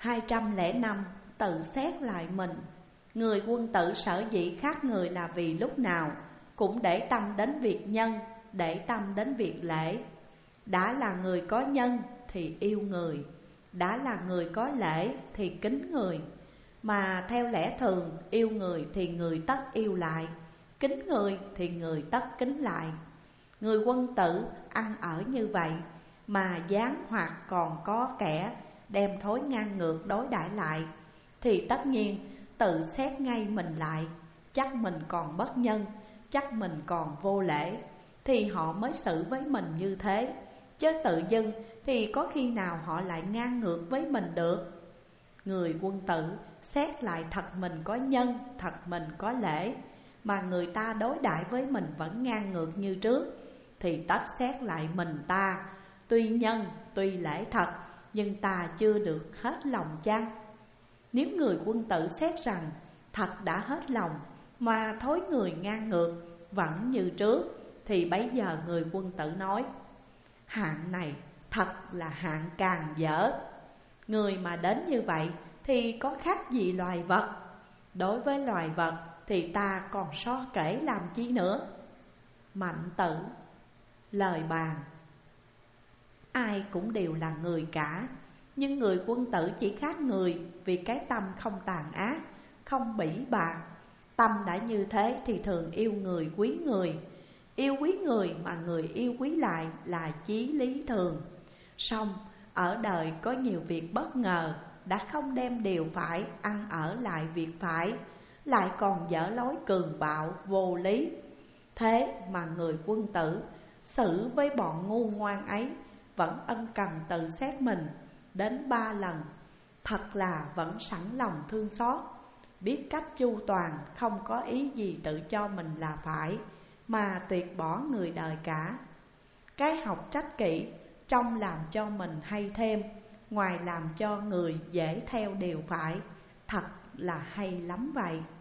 205. Tự xét lại mình. Người quân tử sở dĩ khác người là vì lúc nào cũng để tâm đến việc nhân, để tâm đến việc lễ. Đã là người có nhân thì yêu người, đã là người có lễ thì kính người. Mà theo lẽ thường, yêu người thì người tất yêu lại, kính người thì người tất kính lại. Người quân tử ăn ở như vậy mà giáng hoặc còn có kẻ đem thói ngang ngược đối đãi lại, thì tất nhiên tự xét ngay mình lại. Chắc mình còn bất nhân, chắc mình còn vô lễ, thì họ mới xử với mình như thế. Chứ tự dưng thì có khi nào họ lại ngang ngược với mình được. Người quân tử xét lại thật mình có nhân, thật mình có lễ, mà người ta đối đãi với mình vẫn ngang ngược như trước, thì tất xét lại mình ta. Tuy nhân, tuy lễ thật, nhưng ta chưa được hết lòng chăng? Nếu người quân tử xét rằng thật đã hết lòng, mà thói người ngang ngược vẫn như trước, thì bấy giờ người quân tử nói: hạng này thật là hạng càng dở. Người mà đến như vậy thì có khác gì loài vật. Đối với loài vật thì ta còn so kể làm chi nữa. Mạnh Tử. Lời bàn. Ai cũng đều là người cả, nhưng người quân tử chỉ khác người vì cái tâm không tàn ác, không bỉ bạc. Tâm đã như thế thì thường yêu người quý người. Yêu quý người mà người yêu quý lại là chí lý thường. Song ở đời có nhiều việc bất ngờ, đã không đem điều phải ăn ở lại việc phải, lại còn dở lối cường bạo vô lý. Thế mà người quân tử xử với bọn ngu ngoan ấy vẫn ân cần tự xét mình đến 3 lần. Thật là vẫn sẵn lòng thương xót, biết cách chu toàn, không có ý gì tự cho mình là phải, mà tuyệt bỏ người đời cả. Cái học trách kỷ trong làm cho mình hay thêm, ngoài làm cho người dễ theo điều phải, thật là hay lắm vậy.